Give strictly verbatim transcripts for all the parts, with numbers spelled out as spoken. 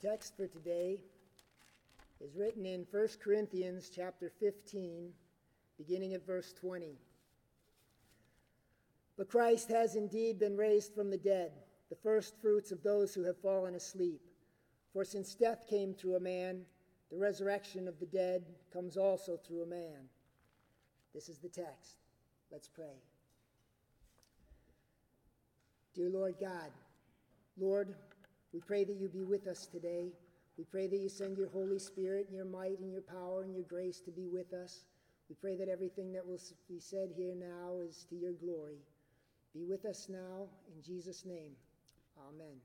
text for today is written in First Corinthians chapter fifteen, beginning at verse twenty. But Christ has indeed been raised from the dead, the first fruits of those who have fallen asleep. For since death came through a man, the resurrection of the dead comes also through a man. This is the text. Let's pray. Dear Lord God, Lord, we pray that you be with us today. We pray that you send your Holy Spirit and your might and your power and your grace to be with us. We pray that everything that will be said here now is to your glory. Be with us now, in Jesus' name. Amen.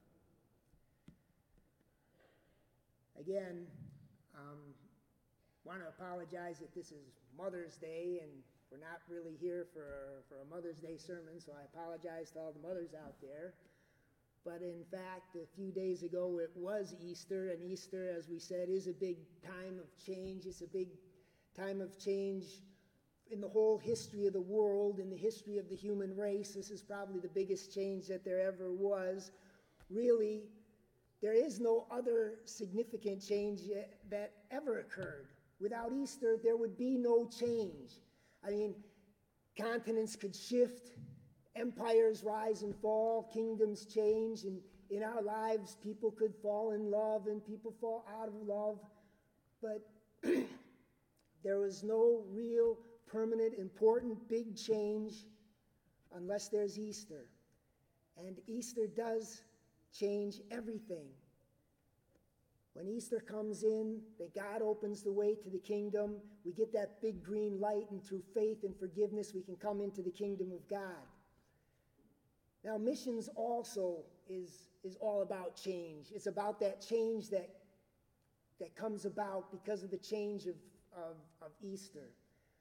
Again, um, want to apologize that this is Mother's Day and we're not really here for, for a Mother's Day sermon, so I apologize to all the mothers out there. But in fact, a few days ago it was Easter, and Easter, as we said, is a big time of change. It's a big time of change in the whole history of the world, in the history of the human race. This is probably the biggest change that there ever was. Really, there is no other significant change that ever occurred. Without Easter, there would be no change. I mean, continents could shift, empires rise and fall, kingdoms change, and in our lives, people could fall in love and people fall out of love. But there was no real, permanent, important, big change unless there's Easter. And Easter does change everything. When Easter comes in, that God opens the way to the kingdom, we get that big green light, and through faith and forgiveness, we can come into the kingdom of God. Now, missions also is, is all about change. It's about that change that, that comes about because of the change of, of, of Easter.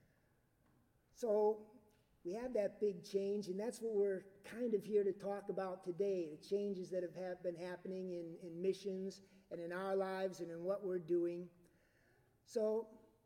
So we have that big change, and that's what we're kind of here to talk about today, the changes that have, have been happening in, in missions and in our lives and in what we're doing. So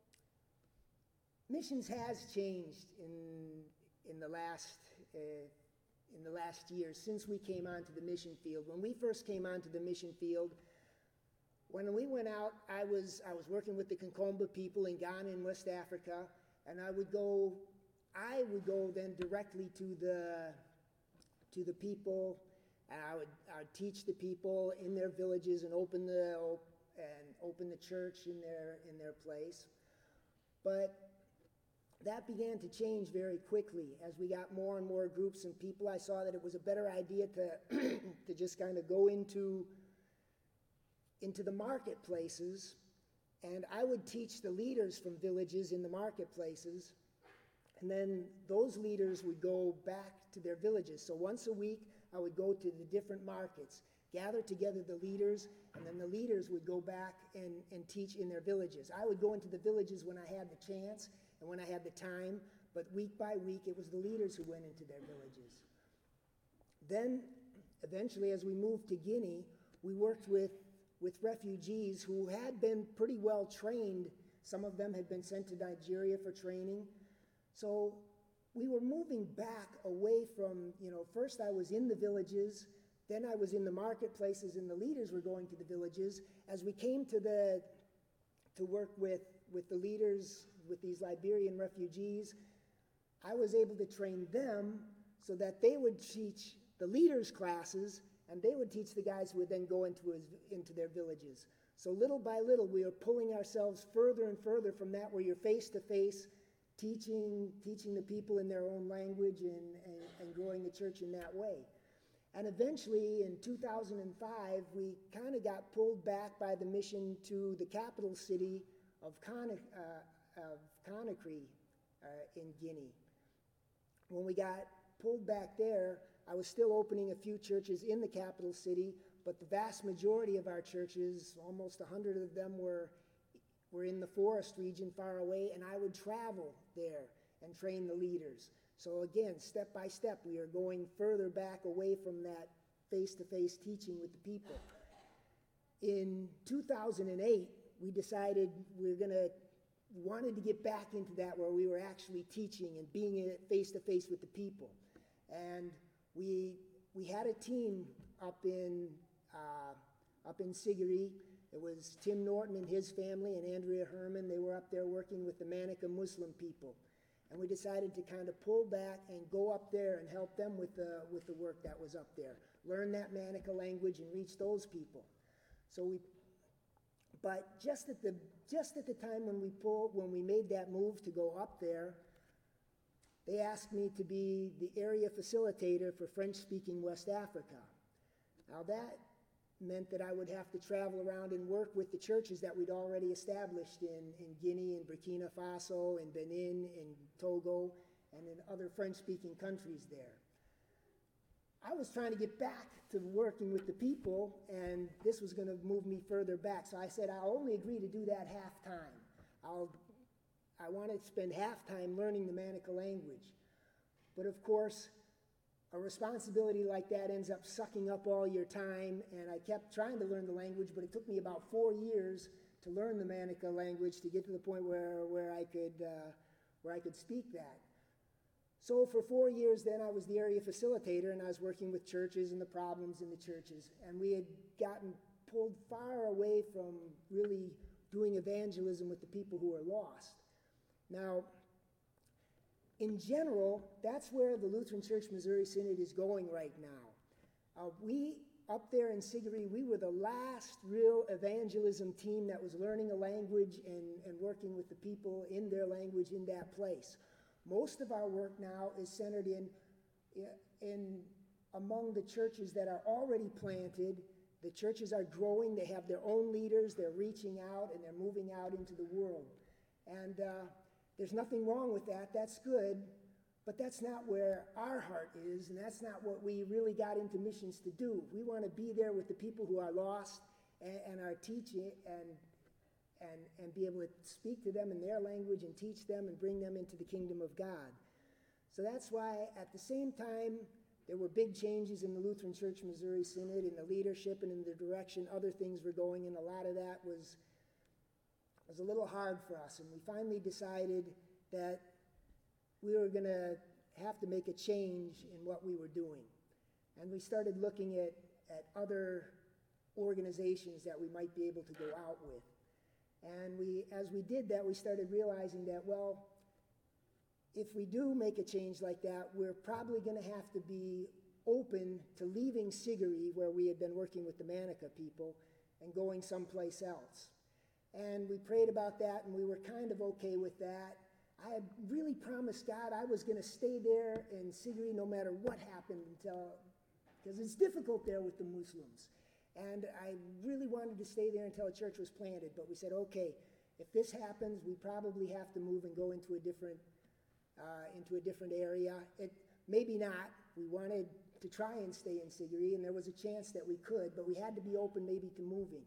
missions has changed in, in the last uh, in the last year since we came onto the mission field. When we first came onto the mission field, when we went out, I was I was working with the Concomba people in Ghana in West Africa, and I would go I would go then directly to the to the people, and I would I would teach the people in their villages and open the and open the church in their in their place. But that began to change very quickly as we got more and more groups and people. I saw that it was a better idea to to just kind of go into into the marketplaces, and I would teach the leaders from villages in the marketplaces. And then those leaders would go back to their villages. So once a week, I would go to the different markets, gather together the leaders, and then the leaders would go back and, and teach in their villages. I would go into the villages when I had the chance and when I had the time, but week by week, it was the leaders who went into their villages. Then, eventually, as we moved to Guinea, we worked with, with refugees who had been pretty well trained. Some of them had been sent to Nigeria for training. So we were moving back away from, you know, first I was in the villages, then I was in the marketplaces, and the leaders were going to the villages. As we came to the to work with, with the leaders, with these Liberian refugees, I was able to train them so that they would teach the leaders' classes, and they would teach the guys who would then go into, his, into their villages. So little by little, we were pulling ourselves further and further from that, where you're face-to-face, teaching teaching the people in their own language and, and, and growing the church in that way. And eventually, in two thousand five, we kind of got pulled back by the mission to the capital city of, Con- uh, of Conakry uh, in Guinea. When we got pulled back there, I was still opening a few churches in the capital city, but the vast majority of our churches, almost one hundred of them, were We're in the forest region far away, and I would travel there and train the leaders. So again, step by step, we are going further back away from that face-to-face teaching with the people. In two thousand eight, we decided we were going to, wanted to get back into that where we were actually teaching and being in it face-to-face with the people. And we we had a team up in uh, up in Sigiri. It was Tim Norton and his family and Andrea Herman. They were up there working with the Manica Muslim people. And we decided to kind of pull back and go up there and help them with the, with the work that was up there. Learn that Manica language and reach those people. So we, but just at the, just at the time when we pulled, when we made that move to go up there, they asked me to be the area facilitator for French-speaking West Africa. Now that meant that I would have to travel around and work with the churches that we'd already established in, in Guinea, in Burkina Faso, in Benin, in Togo, and in other French-speaking countries there. I was trying to get back to working with the people, and this was going to move me further back. So I said, I'll only agree to do that half-time. I'll I want to spend half time learning the Manica language. But of course, a responsibility like that ends up sucking up all your time, and I kept trying to learn the language, but it took me about four years to learn the Manica language to get to the point where, where, I, could, uh, where I could speak that. So for four years then I was the area facilitator, and I was working with churches and the problems in the churches, and we had gotten pulled far away from really doing evangelism with the people who are lost. Now, in general, that's where the Lutheran Church Missouri Synod is going right now. Uh, we, up there in Sigiri, we were the last real evangelism team that was learning a language and, and working with the people in their language in that place. Most of our work now is centered in, in among the churches that are already planted. The churches are growing, they have their own leaders, they're reaching out, and they're moving out into the world. And uh, there's nothing wrong with that, that's good, but that's not where our heart is, and that's not what we really got into missions to do. We want to be there with the people who are lost and, and are teaching and, and, and be able to speak to them in their language and teach them and bring them into the kingdom of God. So that's why at the same time, there were big changes in the Lutheran Church Missouri Synod, in the leadership and in the direction other things were going, and a lot of that was was a little hard for us, and we finally decided that we were going to have to make a change in what we were doing. And we started looking at, at other organizations that we might be able to go out with. And we, as we did that, we started realizing that, well, if we do make a change like that, we're probably going to have to be open to leaving Sigiri, where we had been working with the Manica people, and going someplace else. And we prayed about that, and we were kind of okay with that. I had really promised God I was going to stay there in Sigiri no matter what happened, until, because it's difficult there with the Muslims. And I really wanted to stay there until a church was planted. But we said, okay, if this happens, we probably have to move and go into a different, uh, into a different area. It, maybe not. We wanted to try and stay in Sigiri, and there was a chance that we could, but we had to be open maybe to moving.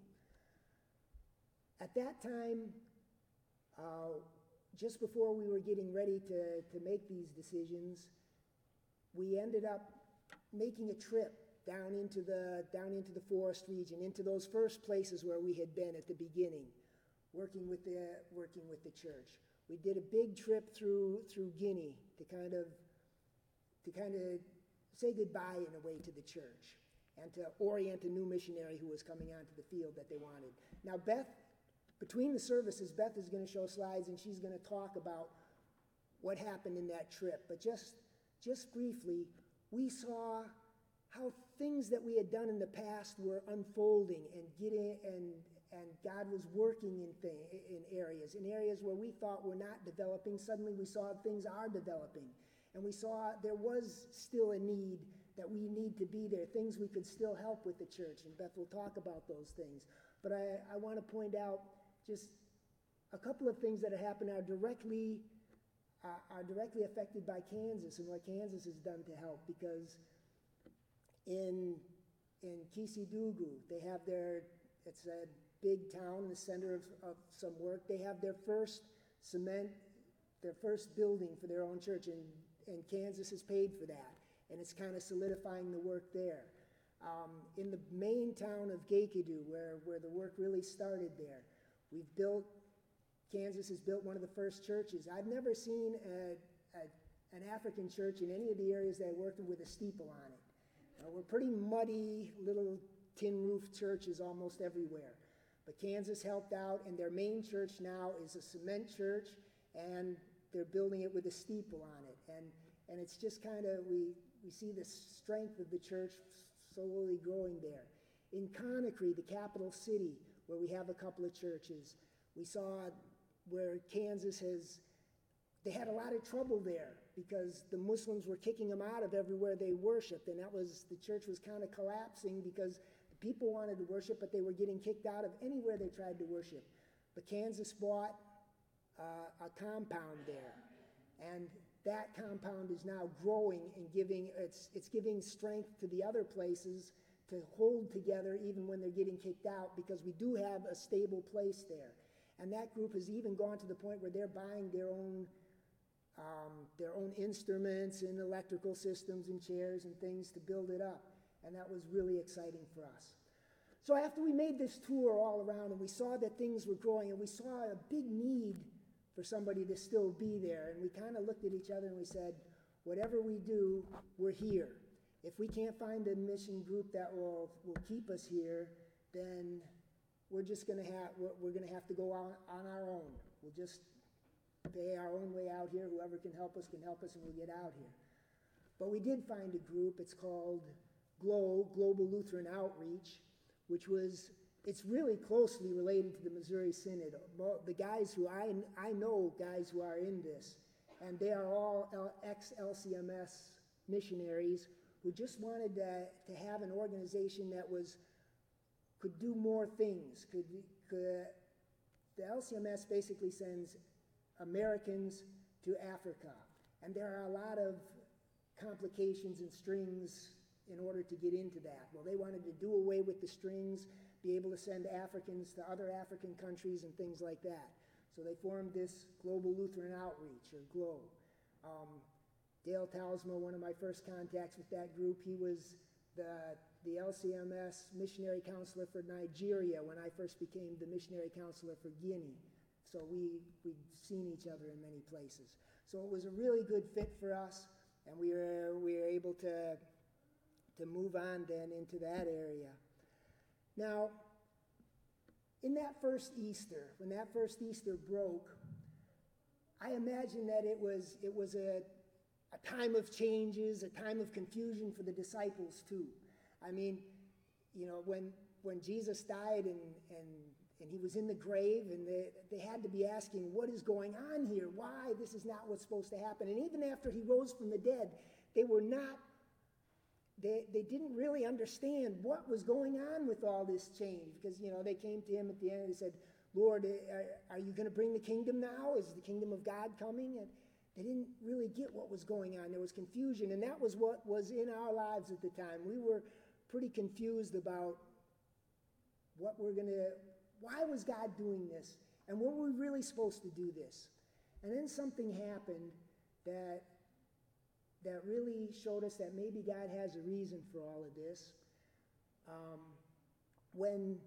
At that time, uh, just before we were getting ready to, to make these decisions, we ended up making a trip down into the down into the forest region, into those first places where we had been at the beginning, working with the working with the church. We did a big trip through through Guinea to kind of to kind of say goodbye in a way to the church, and to orient a new missionary who was coming onto the field that they wanted. Now, Beth, between the services, Beth is going to show slides, and she's going to talk about what happened in that trip. But just just briefly, we saw how things that we had done in the past were unfolding and getting, and and God was working in thing, in areas, in areas where we thought were not developing. Suddenly we saw things are developing, and we saw there was still a need, that we need to be there, things we could still help with the church, and Beth will talk about those things. But I, I want to point out just a couple of things that have happened are directly, uh, are directly affected by Kansas and what Kansas has done to help, because In, in Kisidugu, they have their, it's a big town, the center of, of some work. They have their first cement, their first building for their own church, and, and Kansas has paid for that. And it's kind of solidifying the work there. Um, in the main town of Gekidu, where, where the work really started there, we've built, Kansas has built one of the first churches. I've never seen a, a, an African church in any of the areas that I worked in with a steeple on it. Uh, we're pretty muddy little tin roof churches almost everywhere. But Kansas helped out, and their main church now is a cement church, and they're building it with a steeple on it. And and it's just kind of, we, we see the strength of the church slowly growing there. In Conakry, the capital city, where we have a couple of churches, we saw where Kansas has, they had a lot of trouble there because the Muslims were kicking them out of everywhere they worshiped, and that was, the church was kind of collapsing because the people wanted to worship, but they were getting kicked out of anywhere they tried to worship. But Kansas bought uh, a compound there, and that compound is now growing and giving, it's, it's giving strength to the other places to hold together even when they're getting kicked out, because we do have a stable place there. And that group has even gone to the point where they're buying their own um, their own instruments and electrical systems and chairs and things to build it up. And that was really exciting for us. So after we made this tour all around and we saw that things were growing and we saw a big need for somebody to still be there, and we kind of looked at each other and we said, whatever we do, we're here. If we can't find a mission group that will, will keep us here, then we're just going to have, we're, we're going to have to go on, on our own. We'll just pay our own way out here. Whoever can help us can help us, and we'll get out here. But we did find a group. It's called GLOW, Global Lutheran Outreach, which was, it's really closely related to the Missouri Synod. The guys who, I, I know guys who are in this, and they are all ex-L C M S missionaries who just wanted to, to have an organization that was, could do more things. Could, could, the L C M S basically sends Americans to Africa, and there are a lot of complications and strings in order to get into that. Well, they wanted to do away with the strings, be able to send Africans to other African countries and things like that. So they formed this Global Lutheran Outreach, or GLOW. Um, Dale Talsma, one of my first contacts with that group, he was the, the L C M S missionary counselor for Nigeria when I first became the missionary counselor for Guinea. So we, we'd seen each other in many places. So it was a really good fit for us, and we were, we were able to, to move on then into that area. Now, in that first Easter, when that first Easter broke, I imagine that it was, it was a, a time of changes, a time of confusion for the disciples too. I mean, you know, when, when Jesus died and, and, and he was in the grave, and they, they had to be asking, what is going on here? Why? This is not what's supposed to happen. And even after he rose from the dead, they were not They, they didn't really understand what was going on with all this change, because, you know, they came to him at the end and they said, Lord, are, are you going to bring the kingdom now? Is the kingdom of God coming? And they didn't really get what was going on. There was confusion, and that was what was in our lives at the time. We were pretty confused about what we're going to, why was God doing this? And were we really supposed to do this? And then something happened that that really showed us that maybe God has a reason for all of this. Um, when,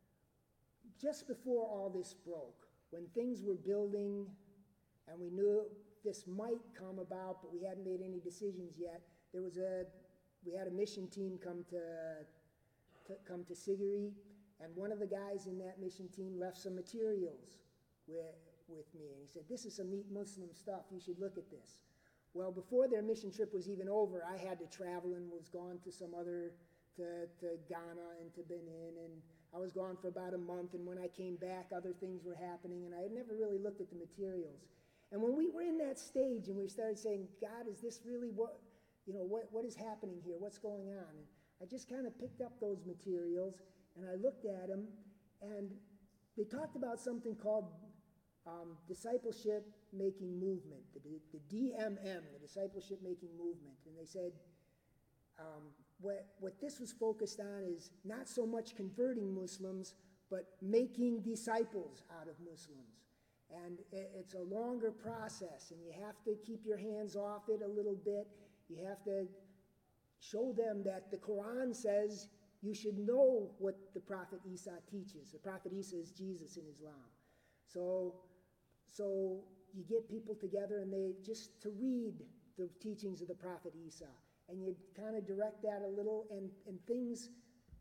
just before all this broke, when things were building and we knew this might come about, but we hadn't made any decisions yet, there was a, we had a mission team come to, to come to Sigiri, and one of the guys in that mission team left some materials with, with me, and he said, this is some neat Muslim stuff, you should look at this. Well, before their mission trip was even over, I had to travel and was gone to some other, to, to Ghana and to Benin, and I was gone for about a month, and when I came back, other things were happening, and I had never really looked at the materials. And when we were in that stage and we started saying, God, is this really what, you know, what, what is happening here? What's going on? And I just kind of picked up those materials, and I looked at them, and they talked about something called Um, discipleship making movement, the, the D M M, the discipleship making movement. And they said um, what, what this was focused on is not so much converting Muslims, but making disciples out of Muslims. And it, it's a longer process, and you have to keep your hands off it a little bit. You have to show them that the Quran says you should know what the Prophet Isa teaches. The Prophet Isa is Jesus in Islam. So So you get people together and they just to read the teachings of the Prophet Isa, and you kind of direct that a little, and, and things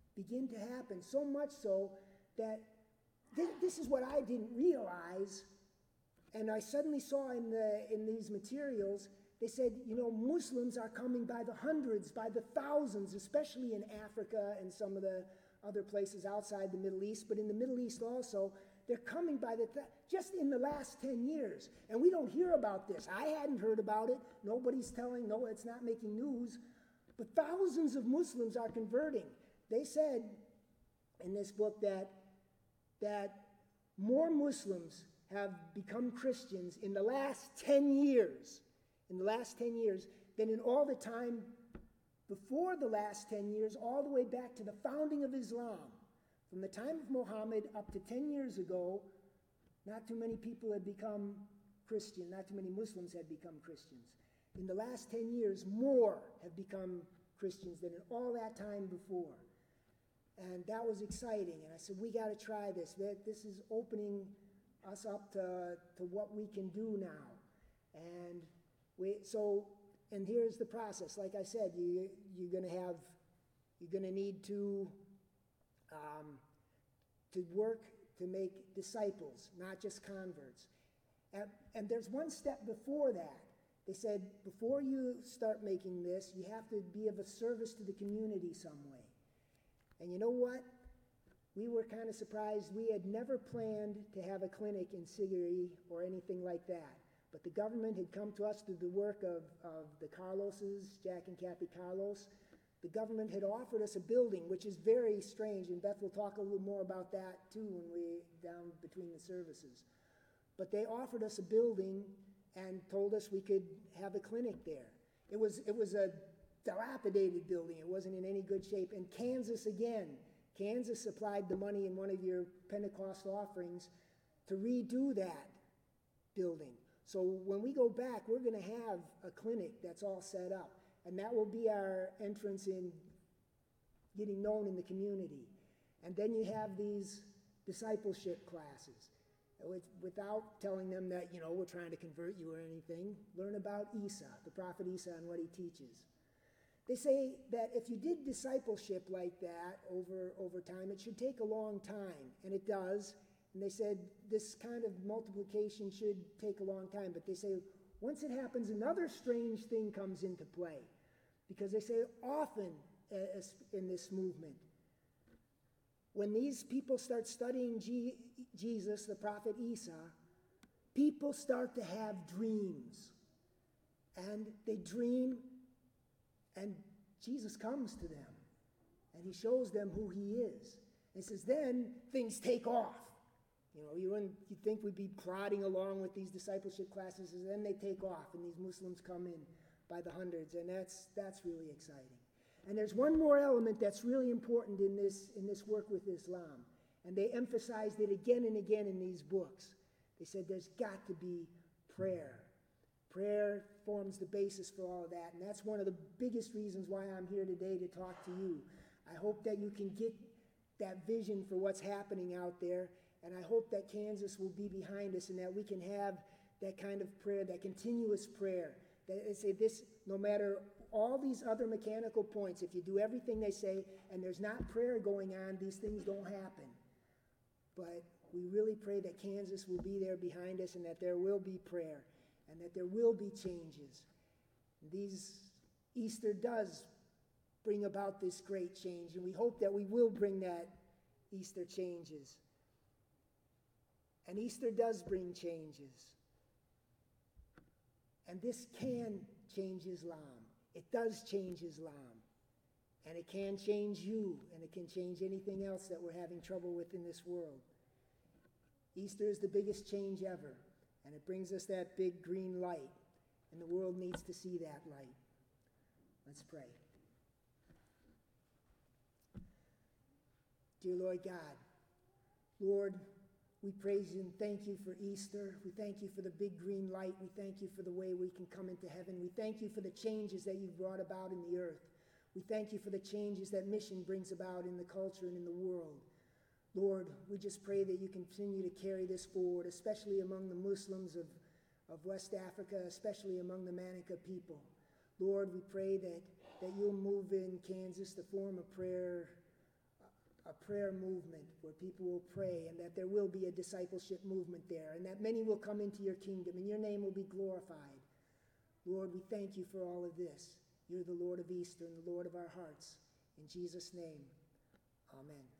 begin to happen, so much so that th- this is what I didn't realize, and I suddenly saw in, the, in these materials, they said, you know, Muslims are coming by the hundreds, by the thousands, especially in Africa and some of the other places outside the Middle East, but in the Middle East also, they're coming by the, th- just in the last ten years. And we don't hear about this. I hadn't heard about it. Nobody's telling, no, it's not making news. But thousands of Muslims are converting. They said in this book that, that more Muslims have become Christians in the last ten years, in the last ten years, than in all the time before the last ten years, all the way back to the founding of Islam. From the time of Muhammad up to ten years ago, not too many people had become Christian, not too many Muslims had become Christians. In the last ten years, more have become Christians than in all that time before. And that was exciting. And I said, we got to try this. This is opening us up to, to what we can do now. And we, so, and here's the process. Like I said, you, you're going to have, you're going to need to, um, to work to make disciples, not just converts. And, and there's one step before that. They said, before you start making this, you have to be of a service to the community some way. And you know what? We were kind of surprised. We had never planned to have a clinic in Sigiri or anything like that. But the government had come to us through the work of, of the Carloses, Jack and Kathy Carlos. The government had offered us a building, which is very strange, and Beth will talk a little more about that too when we down between the services. But they offered us a building and told us we could have a clinic there. It was it was a dilapidated building. It wasn't in any good shape. And Kansas again, Kansas supplied the money in one of your Pentecost offerings to redo that building. So when we go back, we're going to have a clinic that's all set up. And that will be our entrance in getting known in the community. And then you have these discipleship classes. Without telling them that, you know, we're trying to convert you or anything, learn about Isa, the prophet Isa, and what he teaches. They say that if you did discipleship like that over, over time, it should take a long time, and it does. And they said this kind of multiplication should take a long time, but they say once it happens, another strange thing comes into play, because they say often uh, in this movement, when these people start studying G- Jesus, the prophet Isa, people start to have dreams. And they dream, and Jesus comes to them, and he shows them who he is. And says, then things take off. You know, you wouldn't you'd think we'd be plodding along with these discipleship classes, and then they take off, and these Muslims come in by the hundreds, and that's that's really exciting. And there's one more element that's really important in this in this work with Islam, and they emphasized it again and again in these books. They said there's got to be prayer. Prayer forms the basis for all of that, and that's one of the biggest reasons why I'm here today to talk to you. I hope that you can get that vision for what's happening out there, and I hope that Kansas will be behind us and that we can have that kind of prayer, that continuous prayer. That they say this, no matter all these other mechanical points, if you do everything they say and there's not prayer going on, these things don't happen. But we really pray that Kansas will be there behind us and that there will be prayer and that there will be changes. These Easter does bring about this great change, and we hope that we will bring that Easter changes. And Easter does bring changes. And this can change Islam. It does change Islam. And it can change you, and it can change anything else that we're having trouble with in this world. Easter is the biggest change ever, and it brings us that big green light, and the world needs to see that light. Let's pray. Dear Lord God, Lord, we praise you and thank you for Easter. We thank you for the big green light. We thank you for the way we can come into heaven. We thank you for the changes that you've brought about in the earth. We thank you for the changes that mission brings about in the culture and in the world. Lord, we just pray that you continue to carry this forward, especially among the Muslims of, of West Africa, especially among the Manica people. Lord, we pray that, that you'll move in Kansas to form a prayer a prayer movement where people will pray, and that there will be a discipleship movement there, and that many will come into your kingdom, and your name will be glorified. Lord, we thank you for all of this. You're the Lord of Easter and the Lord of our hearts. In Jesus' name, amen.